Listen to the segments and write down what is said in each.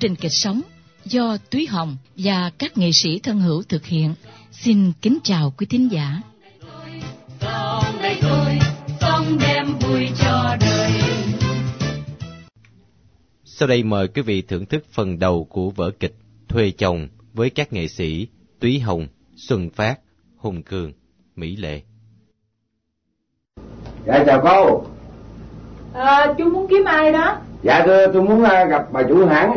trình kịch sống do Túy Hồng và các nghệ sĩ thân hữu thực hiện. Xin kính chào quý thính giả. Sông đây thôi, sông đem vui cho đời. Sau đây mời quý vị thưởng thức phần đầu của vở kịch Thuê Chồng với các nghệ sĩ Túy Hồng, Xuân Phát, Hùng Cường, Mỹ Lệ. Dạ chào cô. Chú muốn kiếm ai đó? Dạ thưa, tôi muốn gặp bà chủ hãng.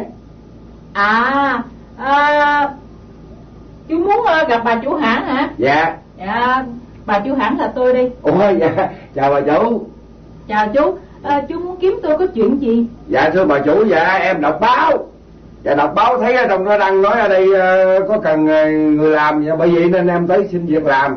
Chú muốn gặp bà chủ hãng hả? Dạ. Dạ, bà chủ hãng là tôi đi. Ôi dạ, chào bà chủ. Chào chú. Chú muốn kiếm tôi có chuyện gì? Dạ thưa bà chủ, dạ em đọc báo. Dạ đọc báo thấy ở trong đó đăng nói ở đây có cần người làm, dạ bởi vậy nên em tới xin việc làm.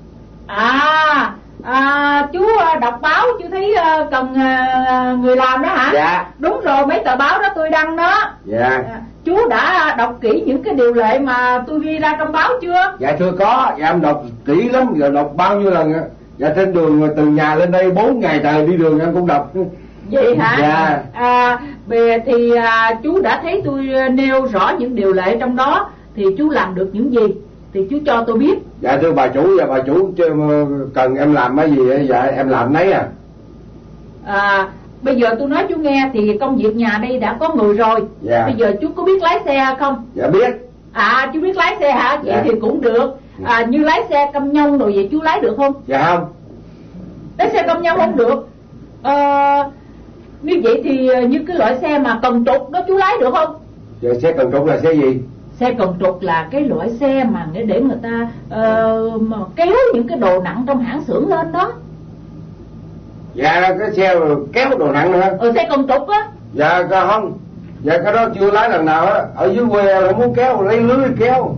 Chú đọc báo chú thấy cần người làm đó hả? Dạ. Đúng rồi, mấy tờ báo đó tôi đăng đó. Dạ. Chú đã đọc kỹ những cái điều lệ mà tôi ghi ra trong báo chưa? Dạ thưa có, dạ em đọc kỹ lắm, rồi đọc bao nhiêu lần. Dạ trên đường từ nhà lên đây 4 ngày trời đi đường em cũng đọc. Vậy hả? Dạ. Thì chú đã thấy tôi nêu rõ những điều lệ trong đó, thì chú làm được những gì thì chú cho tôi biết. Dạ thưa bà chủ, dạ bà chủ cần em làm cái gì? Dạ em làm nấy Bây giờ tôi nói chú nghe thì công việc nhà đây đã có người rồi. Dạ. Bây giờ chú có biết lái xe không? Dạ biết. Chú biết lái xe hả? Vậy dạ. Thì cũng được. Như lái xe cam nhông rồi vậy chú lái được không? Dạ không. Lái xe cam nhông không được. Như vậy thì như cái loại xe mà cần trục đó chú lái được không? Dạ xe cần trục là xe gì? Xe cần trục là cái loại xe mà để người ta mà kéo những cái đồ nặng trong hãng xưởng lên đó. Dạ cái xe kéo đồ nặng nữa. Xe cần trục á. Dạ không. Dạ cái đó chưa lái lần nào á. Ở dưới quê là muốn kéo lấy lưới kéo.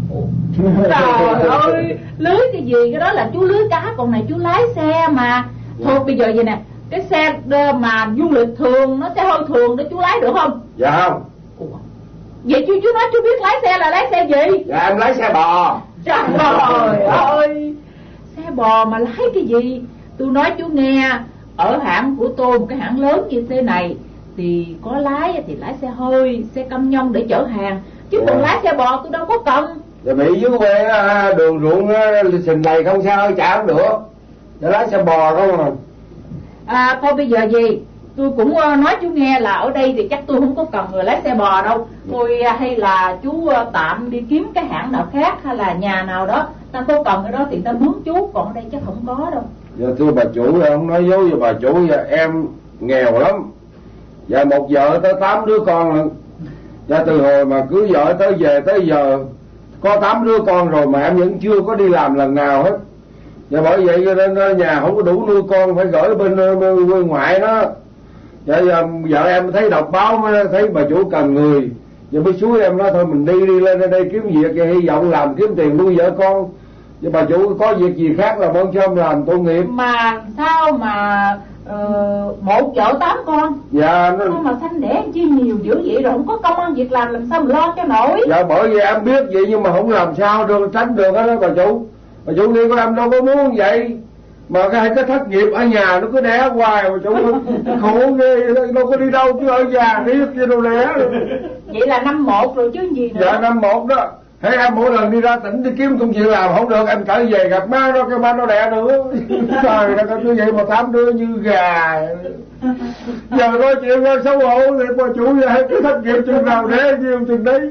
Trời ơi, lưới cái gì, cái đó là chú lưới cá, còn này chú lái xe mà. Thôi bây giờ vậy nè, cái xe mà du lịch thường, nó xe hơi thường đó chú lái được không? Dạ không. Vậy chú nói chú biết lái xe là lái xe gì? Dạ em lái xe bò. Trời ơi, xe bò mà lái cái gì? Tôi nói chú nghe, ở hãng của tôi, một cái hãng lớn như thế này, thì có lái thì lái xe hơi, xe cam nhông để chở hàng, chứ còn lái xe bò tôi đâu có cần. Dạ bị dưới quê đường ruộng sình đầy không sao chả không được. Dạ lái xe bò không thôi bây giờ gì, tôi cũng nói chú nghe là ở đây thì chắc tôi không có cần người lái xe bò đâu. Thôi hay là chú tạm đi kiếm cái hãng nào khác, hay là nhà nào đó ta có cần ở đó thì ta mướn chú, còn ở đây chắc không có đâu. Dạ thưa bà chủ, em không nói dối với bà chủ, dạ em nghèo lắm. Dạ một vợ tới 8 đứa con lận. Dạ từ hồi mà cưới vợ tới về tới giờ có 8 đứa con rồi mà em vẫn chưa có đi làm lần nào hết. Dạ bởi vậy cho nên nhà không có đủ nuôi con, phải gửi bên quê ngoại đó. Dạ giờ vợ em thấy đọc báo mới thấy bà chủ cần người. Giờ mới xuống em nói thôi mình đi lên đây kiếm việc, và hy vọng làm kiếm tiền nuôi vợ con. Giờ bà chủ có việc gì khác là mong cho em làm tội nghiệp. Mà sao mà một vợ 8 con? Dạ nó mà sanh đẻ chi nhiều dữ vậy, rồi không có công ăn việc làm sao mà lo cho nổi. Dạ bởi vì em biết vậy nhưng mà không làm sao được, tránh được hết đó bà chủ. Bà chủ nghĩ của em đâu có muốn vậy. Mà cái thất nghiệp ở nhà nó cứ đẻ hoài bà chủ. Khổ ghê, đâu có đi đâu chứ ở nhà riết chứ đâu đẻ. Vậy là năm 1 rồi chứ gì nữa. Dạ năm 1 đó. Thế em mỗi lần đi ra tỉnh đi kiếm công việc làm không được, em trở về gặp má nó, cái má nó đẻ nữa. Trời ơi, như vậy mà 8 đứa như gà. Giờ nói chuyện ra xấu hổ thì bà chủ vậy, cái thất nghiệp chừng nào đẻ nhiêu chừng đấy.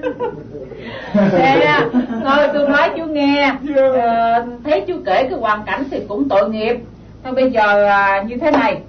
Nè, thôi tôi nói chú nghe, thấy chú kể cái hoàn cảnh thì cũng tội nghiệp. Thôi bây giờ như thế này,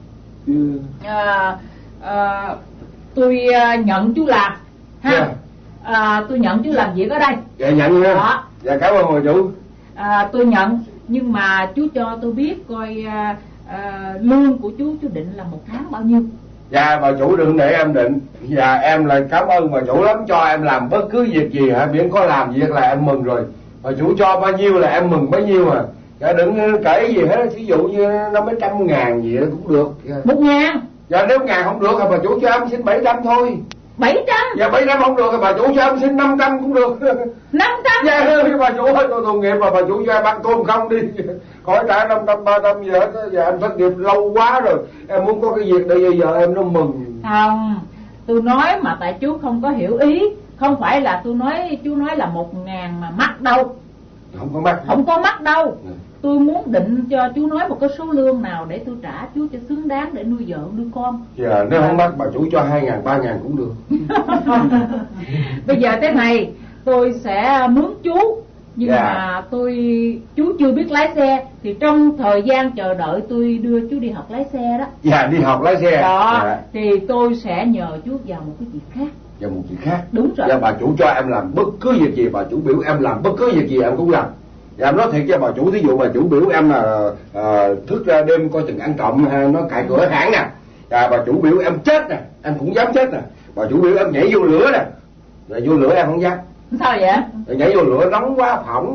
tôi nhận chú làm ha. Tôi nhận chú làm việc ở đây. Dạ nhận nha. Dạ cảm ơn bà chủ. Tôi nhận, nhưng mà chú cho tôi biết coi lương của chú định là 1 tháng bao nhiêu? Dạ bà chủ đừng để em định. Dạ em là cảm ơn bà chủ lắm, cho em làm bất cứ việc gì hả, miễn có làm việc là em mừng rồi. Bà chủ cho bao nhiêu là em mừng bấy nhiêu à. Dạ đừng kể gì hết, ví dụ như 500-100 gì đó cũng được. 1.000? Dạ nếu 1.000 không được thì bà chủ cho em xin 700 thôi. 700? Dạ 700 không được thì bà chủ cho em xin 500 cũng được. 500? Dạ bà chủ ơi, tôi tội nghiệp mà bà chủ cho em ăn tôm không đi. Khỏi trả 500-300 gì hết. Dạ em thất nghiệp lâu quá rồi, em muốn có cái việc để bây giờ em nó mừng. Không, Tôi nói mà tại chú không có hiểu ý. Không phải là tôi nói chú nói là 1.000 mà mắc đâu. Không có mắc. Không có mắc đâu. Tôi muốn định cho chú nói một cái số lương nào để tôi trả chú cho xứng đáng để nuôi vợ nuôi con. Dạ, nếu không mắc bà chủ cho 2.000, 3.000 cũng được. Bây giờ thế này, tôi sẽ mướn chú. Nhưng mà chú chưa biết lái xe. Thì trong thời gian chờ đợi tôi đưa chú đi học lái xe đó. Dạ, đi học lái xe đó. Thì tôi sẽ nhờ chú vào một cái việc khác. Vào một việc khác. Đúng rồi. Dạ, bà chủ cho em làm bất cứ việc gì, bà chủ biểu em làm bất cứ việc gì em cũng làm. Dạ, em nói thiệt cho bà chủ, thí dụ bà chủ biểu em là thức ra đêm coi chừng ăn trộm nó cài cửa hãng nè. Dạ, bà chủ biểu em chết nè, em cũng dám chết nè. Bà chủ biểu em nhảy vô lửa nè. Dạ, vô lửa em không dám. Sao vậy? Nhảy vô lửa nóng quá phỏng.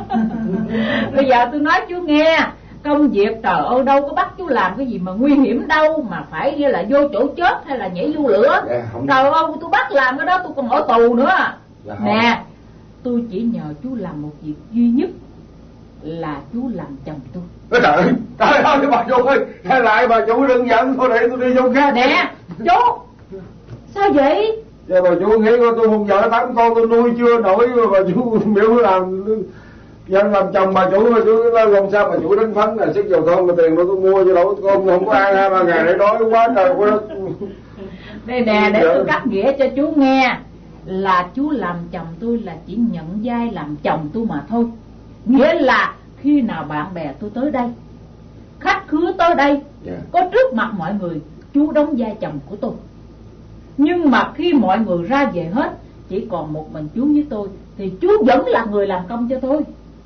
Bây giờ tôi nói chú nghe, công việc trời ơi đâu có bắt chú làm cái gì mà nguy hiểm đâu mà phải như là vô chỗ chết hay là nhảy vô lửa. Dạ, không... Trời ơi tôi bắt làm cái đó tôi còn ở tù nữa. Dạ, nè, tôi chỉ nhờ chú làm một việc duy nhất là chú làm chồng tôi. Trời ơi, trời ơi bà chủ ơi, hay lại bà chủ đừng giận, thôi để tôi đi vô khác. Nè, chú, sao vậy? Dạ, bà chủ nghĩ coi tôi hôn vợ 8 con tôi nuôi chưa nổi mà bà chủ biểu làm dân làm chồng bà chủ làm sao bà chủ đánh phấn là sức dầu thơm mà tiền đó tôi mua chứ đâu con không có ăn 2-3 ngày để đói quá trời quá đất. Đây nè, để tôi cắt nghĩa cho chú nghe. Là chú làm chồng tôi là chỉ nhận vai làm chồng tôi mà thôi. Nghĩa là khi nào bạn bè tôi tới đây, khách khứa tới đây, có trước mặt mọi người, chú đóng vai chồng của tôi. Nhưng mà khi mọi người ra về hết, chỉ còn một mình chú với tôi, thì chú vẫn là người làm công cho tôi.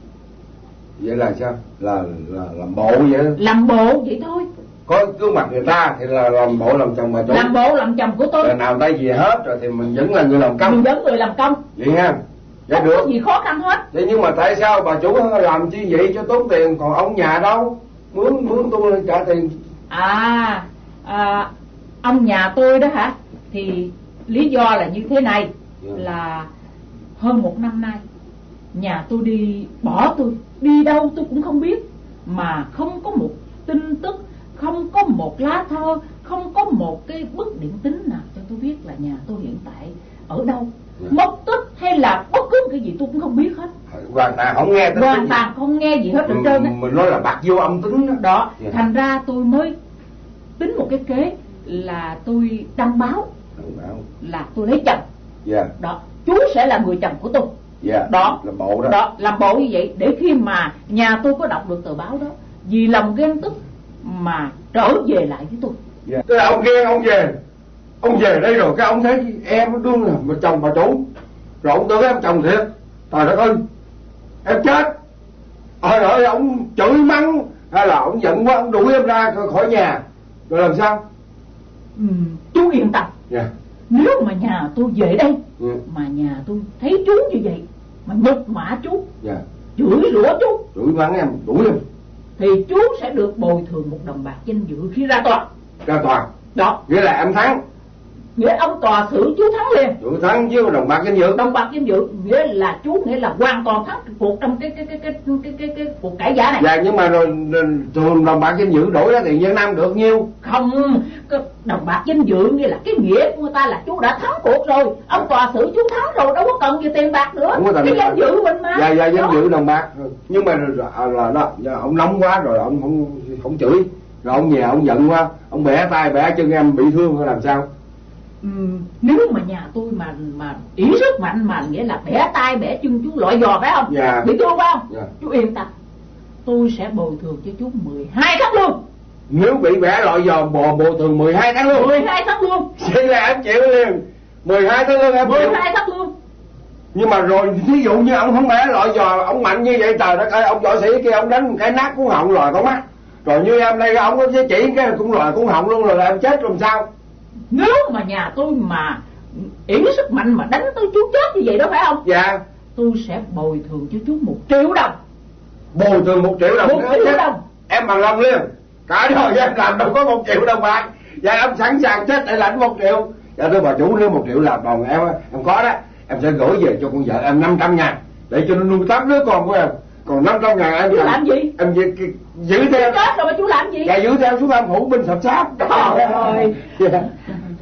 Vậy là sao? Là làm bộ vậy? Làm bộ vậy thôi. Có gương mặt người ta thì là làm bộ làm chồng bà chủ. Làm bộ làm chồng của tôi. Rồi nào tay về hết rồi thì mình vẫn là người làm công. Mình vẫn người làm công. Vậy ha? Dạ không được. có gì khó khăn hết. Vậy nhưng mà tại sao bà chủ làm chi vậy cho tốn tiền, còn ông nhà đâu? Mướn tôi trả tiền. Ông nhà tôi đó hả? Thì lý do là như thế này. Là hơn 1 năm nay nhà tôi đi bỏ tôi, đi đâu tôi cũng không biết, mà không có một tin tức, không có một lá thơ, không có một cái bức điện tín nào cho tôi biết là nhà tôi hiện tại ở đâu, mất tích hay là bất cứ cái gì tôi cũng không biết hết. Hoàn toàn không nghe tin. Hoàn toàn không nghe gì hết hết trơn á. Mình nói là bạc vô âm tính đó. Đó, thành ra tôi mới tính một cái kế là tôi đăng báo là tôi lấy chồng. Đó, chú sẽ là người chồng của tôi. Đó, làm bộ đó. Đó, làm bộ như vậy để khi mà nhà tôi có đọc được tờ báo đó, vì lòng ghen tức mà trở về lại với tôi. Tức là ông ghen ông về đây rồi cái ông thấy em đương là một chồng bà chủ, rồi ông tưởng em chồng thiệt. Trời đất ơi, em chết. Trời ơi, ông chửi mắng hay là ông giận quá ông đuổi em ra khỏi nhà, rồi làm sao? Chú yên tâm. Nếu mà nhà tôi về đây mà nhà tôi thấy chú như vậy mà nhục mạ chú, chửi rủa chú, chửi mắng em, đuổi em, thì chú sẽ được bồi thường 1 đồng bạc danh dự khi ra tòa. Ra tòa? Đó. Nghĩa là em thắng. Nghĩa ông tòa xử chú thắng liền. Chú thắng chứ đồng bạc danh dự. Đồng bạc danh dự nghĩa là chú nghĩa là hoàn toàn thắng cuộc trong cái cuộc cãi giả này. Nhưng mà rồi thường đồng bạc danh dự đổi ra tiền Việt Nam được nhiêu? Không, đồng bạc danh dự nghĩa là cái nghĩa của người ta là chú đã thắng cuộc rồi. Ông tòa xử chú thắng rồi, đâu có cần gì tiền bạc nữa. Cái danh dự mình mà. Danh dự đồng bạc. Nhưng mà là đó, ông nóng quá rồi ông không chửi. Rồi ông về ông giận quá, ông bẻ tay bẻ chân em bị thương hay làm sao? Nếu mà nhà tôi mà ý rất mạnh mà nghĩa là bẻ tay bẻ chân chú loại giò phải không? Bị thương phải không? Chú yên tâm, tôi sẽ bồi thường cho chú 12 tháng lương. Nếu bị bẻ loại giò bồi thường 12 tháng lương? 12 tháng lương. Vậy là em chịu liền. 12 tháng lương em chịu. 12 tháng lương. Nhưng mà rồi thí dụ như ông không bẻ loại giò, ông mạnh như vậy, trời đất ơi, ông võ sĩ kia ông đánh một cái nát cuốn họng rồi con mắt. Rồi như em đây ông có chỉ cái cũng loại cuốn họng luôn rồi là em chết làm sao? Nếu mà nhà tôi mà yểm sức mạnh mà đánh tới chú chết như vậy đó phải không? Tôi sẽ bồi thường cho chú 1 triệu đồng. Bồi thường 1 triệu đồng? 1 triệu đồng. Em bằng lòng liền. Cả đời em làm đâu có 1 triệu đồng bạc. Em sẵn sàng chết để lãnh 1 triệu. Thưa bà chủ, nếu 1 triệu làm đồng em có đó, em sẽ gửi về cho con vợ em 500.000 để cho nó nuôi 8 đứa con của em. Còn 500.000 em chú làm gì? Em giữ theo. Chết rồi mà chú làm gì? Giữ theo xuống Tam Phủ binh sập sáp. Trời ơi.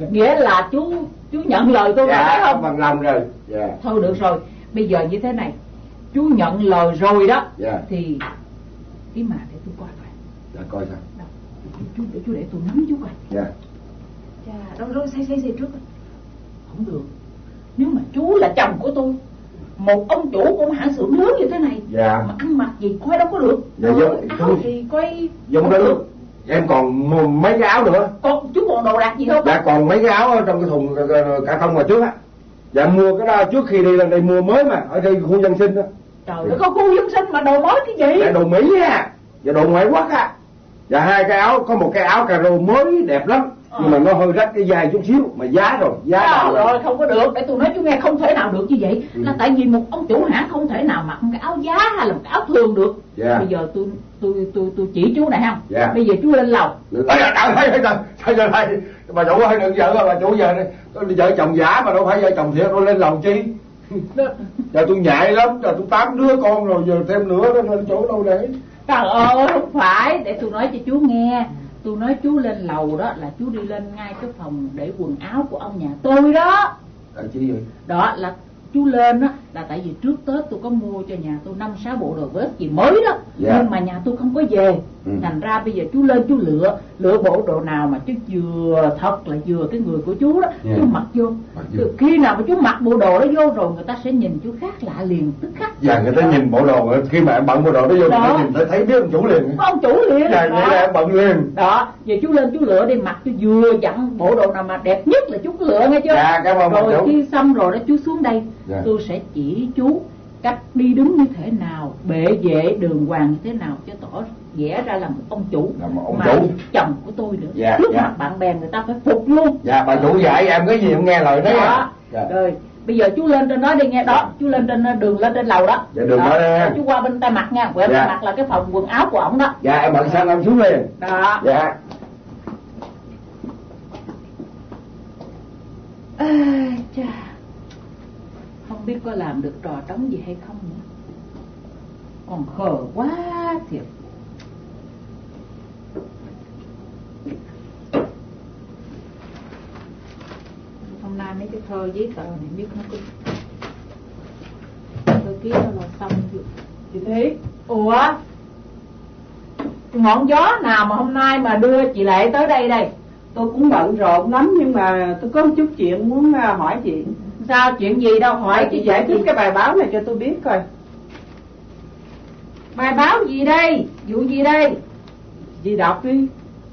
Nghĩa là chú nhận lời tôi rồi phải không? Bằng lòng rồi. Thôi được rồi, bây giờ như thế này, chú nhận lời rồi đó. Thì cái mà để tôi coi coi. Coi sao? Chú để tôi nắm chú coi. Chà, đâu xây trước rồi. Không được. Nếu mà chú là chồng của tôi, một ông chủ của một hãng xưởng lớn như thế này, mà ăn mặc gì coi đâu có được. Áo thì coi giống đó luôn. Em còn mấy cái áo nữa. Còn chú còn đồ đạc gì không? Còn mấy cái áo ở trong cái thùng cả không mà trước á. Mua cái đó trước khi đi lên đây mua mới mà, ở đây khu dân sinh đó. Trời ơi, có khu dân sinh mà đồ mới cái gì? Đồ Mỹ á, và đồ ngoại quốc á. Và hai cái áo, có một cái áo cà rô mới đẹp lắm. Nhưng mà nó hơi rách cái vai chút xíu, mà giá rồi không có được. Để tôi nói chú nghe, không thể nào được như vậy. Là tại vì một ông chủ hãng không thể nào mặc một cái áo giá hay là một cái áo thường được. Bây giờ tôi chỉ chú này không? Bây giờ chú lên lầu. Sao giờ này bà chủ ơi, đừng giận, bà chủ giờ này vợ chồng giả mà đâu phải vợ chồng thiệt, tôi lên lầu chi? Giờ tôi nhại lắm, giờ tôi 8 đứa con rồi, giờ thêm nữa đó, lên chỗ đâu để? Trời ơi, không phải, để tôi nói cho chú nghe. Tôi nói chú lên lầu đó là chú đi lên ngay cái phòng để quần áo của ông nhà tôi đó. Chi vậy? Đó là chú lên á là tại vì trước Tết tôi có mua cho nhà tôi 5-6 bộ đồ vest gì mới đó. Nhưng mà nhà tôi không có về. Thành ra bây giờ chú lên chú lựa bộ đồ nào mà chú vừa thật là vừa cái người của chú đó. Chú mặc vô. Khi nào mà chú mặc bộ đồ đó vô rồi, người ta sẽ nhìn chú khác lạ liền, tức khắc. Người ta nhìn bộ đồ, khi mà em bận bộ đồ đó vô, người ta nhìn thấy biết ông chủ liền. Ông chủ liền. Vậy là em bận liền. Đó, giờ chú lên chú lựa đi, mặc chú vừa dặn bộ đồ nào mà đẹp nhất là chú cứ lựa nghe chưa? Cảm ơn rồi chú. Khi xong rồi đó chú xuống đây. Tôi sẽ chỉ chú cách đi đứng như thế nào, bệ vệ đường hoàng như thế nào cho tỏ vẽ ra là một ông chủ, chồng của tôi nữa. Trước mặt bạn bè người ta phải phục luôn. Bà chủ dạy em cái gì em nghe lời đó. Rồi bây giờ chú lên trên đó đi nghe đó, chú lên trên đường, lên trên lầu đó. Đường đó đi. Chú qua bên tay mặt nha, bên tay mặt là cái phòng quần áo của ổng đó. Em bận sang em xuống liền. Đó. Chà, không biết có làm được trò trống gì hay không nữa. Còn khờ quá thiệt. Hôm nay mấy cái thơ giấy tờ này biết nó cũng tôi ký nó là xong rồi. Chị thấy ủa, ngọn gió nào mà hôm nay mà đưa chị Lệ tới đây đây? Tôi cũng bận rộn lắm, nhưng mà tôi có một chút chuyện muốn hỏi chị. Sao, chuyện gì đâu, hỏi chị giải thích cái bài báo này cho tôi biết coi. Bài báo gì đây? Vụ gì đây? Chị đọc đi.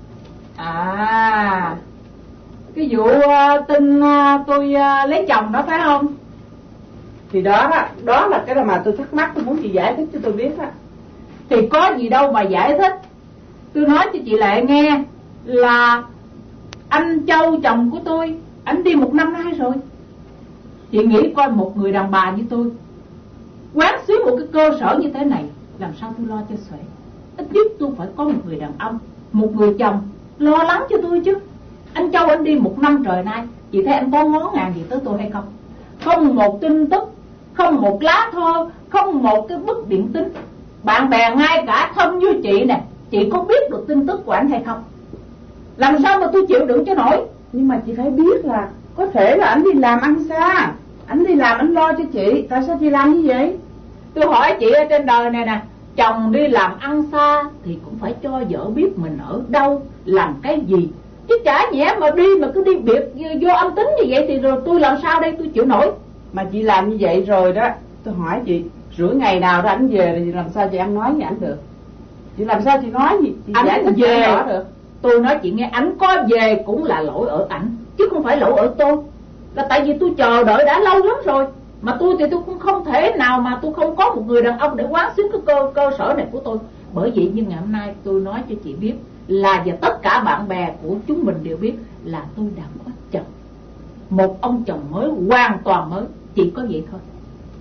Cái vụ tin tôi lấy chồng đó phải không? Thì đó là cái mà tôi thắc mắc, tôi muốn chị giải thích cho tôi biết á. Thì có gì đâu mà giải thích. Tôi nói cho chị Lệ nghe là anh Châu chồng của tôi, anh đi 1 năm nay rồi. Chị nghĩ coi, một người đàn bà như tôi quán xuyến một cái cơ sở như thế này, làm sao tôi lo cho xuể. Ít nhất tôi phải có một người đàn ông, một người chồng lo lắng cho tôi chứ. Anh Châu anh đi 1 năm trời nay, chị thấy anh có ngó ngàng gì tới tôi hay không? Không một tin tức, không một lá thơ, không một cái bức điện tín. Bạn bè ngay cả thân với chị nè, chị có biết được tin tức của anh hay không? Làm sao mà tôi chịu đựng cho nổi? Nhưng mà chị phải biết là có thể là anh đi làm ăn xa, anh đi làm anh lo cho chị, tại sao chị làm như vậy? Tôi hỏi chị, ở trên đời này nè, chồng đi làm ăn xa thì cũng phải cho vợ biết mình ở đâu, làm cái gì. Chứ chả nhẽ mà đi mà cứ đi biệt vô âm tính như vậy thì rồi tôi làm sao đây, tôi chịu nổi. Mà chị làm như vậy rồi đó, tôi hỏi chị, rửa ngày nào đó anh về thì làm sao chị ăn nói với anh được? Chị làm sao chị nói gì? Chị anh giải về rõ được. Tôi nói chị nghe, ảnh có về cũng là lỗi ở ảnh, chứ không phải lỗi ở tôi. Là tại vì tôi chờ đợi đã lâu lắm rồi. Mà tôi thì tôi cũng không thể nào mà tôi không có một người đàn ông để quán xuyến cái cơ sở này của tôi. Bởi vậy nhưng ngày hôm nay tôi nói cho chị biết là, và tất cả bạn bè của chúng mình đều biết là tôi đã có chồng. Một ông chồng mới, hoàn toàn mới. Chỉ có vậy thôi.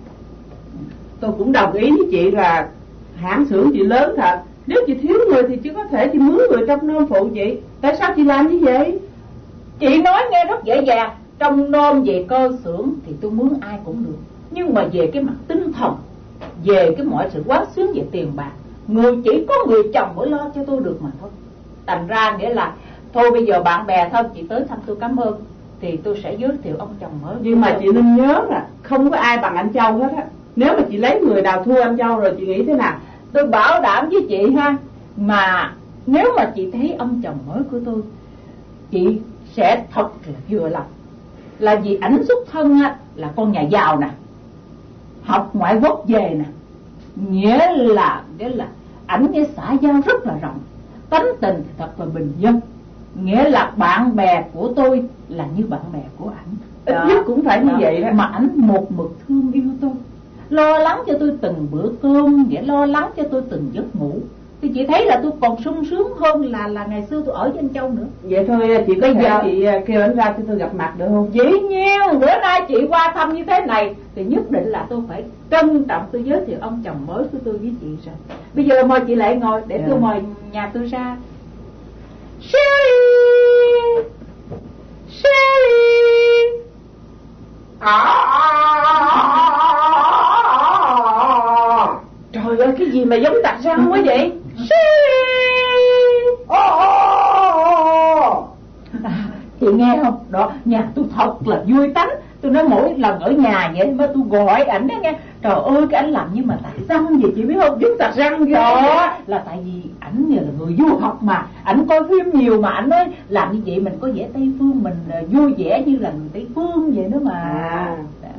Tôi cũng đồng ý với chị là hãng xưởng chị lớn thật. Nếu chị thiếu người thì chị có thể chị mướn người trong nôm phụ chị. Tại sao chị làm như vậy? Chị nói nghe rất dễ dàng. Trong nôm về cơ xưởng thì tôi mướn ai cũng được. Nhưng mà về cái mặt tinh thần, về cái mọi sự quán xuyến về tiền bạc, người chỉ có người chồng mới lo cho tôi được mà thôi. Thành ra nghĩa là thôi bây giờ bạn bè thân chị tới thăm tôi cảm ơn. thì tôi sẽ giới thiệu ông chồng mới. Nhưng mà chị nên nhớ là không có ai bằng anh Châu hết á. Nếu mà chị lấy người nào thua anh Châu rồi chị nghĩ thế nào? Tôi bảo đảm với chị ha, mà nếu mà chị thấy ông chồng mới của tôi, chị sẽ thật là vừa lòng. Là vì ảnh xuất thân á, là con nhà giàu nè, học ngoại quốc về nè, nghĩa là ảnh nghe xã giao rất là rộng, tánh tình thì thật là bình dân, nghĩa là bạn bè của tôi là như bạn bè của ảnh. Ít nhất cũng phải như vậy đó. Mà ảnh một mực thương yêu tôi, lo lắng cho tôi từng bữa cơm, nghĩa lo lắng cho tôi từng giấc ngủ. Thì chị thấy là tôi còn sung sướng hơn là ngày xưa tôi ở với anh Châu nữa. Vậy thôi chị có giờ chị kêu anh ra cho tôi gặp mặt được không? Dĩ nhiên, bữa nay chị qua thăm như thế này thì nhất định là tôi phải trân trọng tôi giới thiệu ông chồng mới của tôi với chị rồi. Bây giờ mời chị lại ngồi để tôi mời nhà tôi ra. Sherry, Sherry. Trời ơi, cái gì mà giống tạc răng quá vậy? Chị nghe không? Đó, nhà tôi thật là vui tánh. Tôi nói mỗi lần ở nhà vậy mà tôi gọi ảnh đó nghe. Trời ơi, cái ảnh làm như mà tạc răng gì chị biết không? Giống tạc răng vậy. Đó là tại vì ảnh như là người du học mà, ảnh coi phim nhiều mà ảnh nói làm như vậy mình có vẻ Tây phương, mình vui vẻ như là người Tây phương vậy đó mà.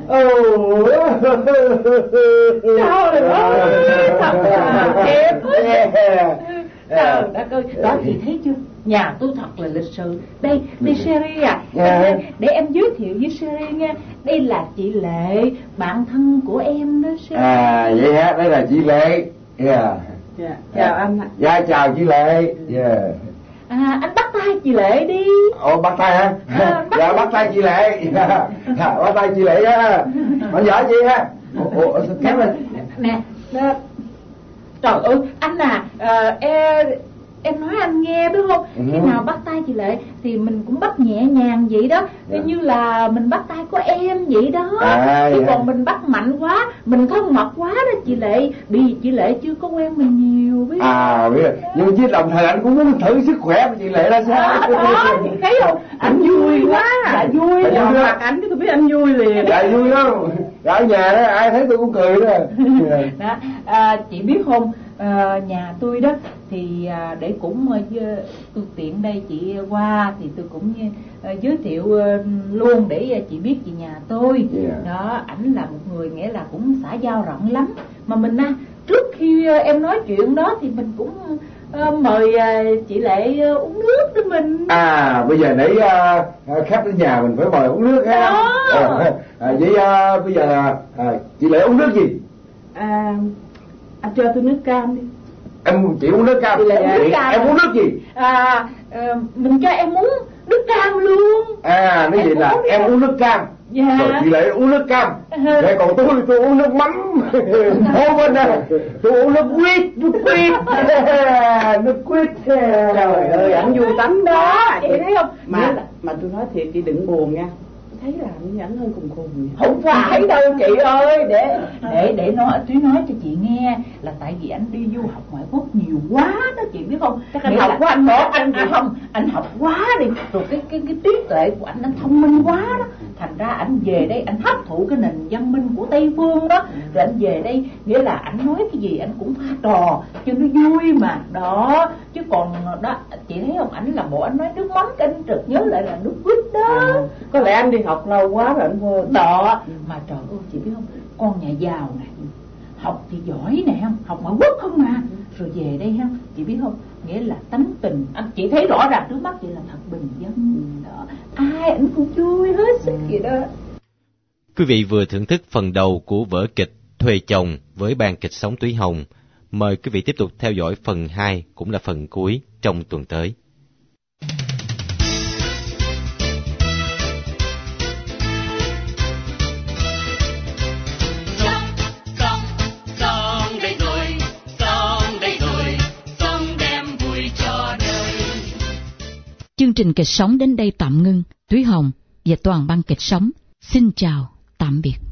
Sao rồi đó, thật là đẹp. Trời đất ơi, đó chị thấy chưa? Nhà tôi thật là lịch sự. Đây Sherry à, để em giới thiệu với Sherry nghe. Đây là chị Lệ, bạn thân của em đó Sherry. Vậy hả? Đây là chị Lệ. Chào anh. Dạ chào chị Lệ. Anh bắt tay chị Lệ đi. Ồ, bắt tay hả? Dạ bắt tay chị Lệ. Bắt tay chị Lệ á. Bạn giỏi chị ha. Kéo lên. Nè, trời ơi, anh à, em nói anh nghe biết không? Khi nào bắt tay chị Lệ thì mình cũng bắt nhẹ nhàng vậy đó, như là mình bắt tay của em vậy đó. Chứ còn mình bắt mạnh quá, mình thân mật quá đó chị Lệ, vì chị Lệ chưa có quen mình nhiều biết. Biết rồi. Nhưng chứ đồng thời anh cũng muốn thử sức khỏe của chị Lệ là sao? Đó, chị thấy không? Anh vui quá. Dạ vui. Gặp mặt ảnh tôi biết anh vui liền. Dạ vui lắm. Ở nhà đó ai thấy tôi cũng cười đó. Đó, chị biết không? Nhà tôi đó thì để cũng tôi tiện đây chị qua thì tôi cũng giới thiệu luôn để chị biết chị nhà tôi. Đó, ảnh là một người nghĩa là cũng xã giao rộng lắm. Mà mình trước khi em nói chuyện đó thì mình cũng mời chị Lệ uống nước cho mình. Bây giờ để khách đến nhà mình phải mời uống nước ha. Vậy bây giờ chị Lệ uống nước gì? Anh cho tôi nước cam đi. Em chỉ uống nước cam. Em uống nước gì? Mình cho em uống nước cam luôn. Nếu vậy là em uống nước cam. Rồi chị Lệ uống nước cam. Vậy còn tôi uống nước mắm. Ô bên này tôi uống nước quýt. Nước quýt. Trời ơi, ảnh vui tánh đó. Chị thấy không? Mà tôi nói thiệt chị đừng buồn nha. Thấy làm như ảnh hơi cùng vậy. Không phải đâu chị ơi, để nói cho chị nghe là tại vì anh đi du học ngoại quốc nhiều quá đó chị biết không? Chắc anh học quá anh đó, anh học quá đi, rồi cái trí tuệ của anh thông minh quá đó, thành ra anh về đây anh hấp thụ cái nền văn minh của Tây phương đó, rồi anh về đây nghĩa là anh nói cái gì anh cũng pha trò cho nó vui mà đó, chứ còn đó chị thấy không, ảnh là bộ anh nói nước mắm cái anh trực nhớ lại là nước quýt đó. Có lẽ anh đi học lâu quá rồi anh quên đó. Mà trời ơi chị biết không, con nhà giàu nè, học thì giỏi nè, học ngoại quốc không mà, rồi về đây ha, chị biết không, nghĩa là tánh tình anh chị thấy rõ ràng trước mắt chị là thật bình dân đó, ai ảnh cũng vui hết sức vậy đó. Quý vị vừa thưởng thức phần đầu của vở kịch Thuê Chồng với ban kịch Sống Túy Hồng. Mời quý vị tiếp tục theo dõi phần 2 cũng là phần cuối trong tuần tới. Chương trình kịch sống đến đây tạm ngưng. Thúy Hồng và toàn ban kịch sống xin chào, tạm biệt.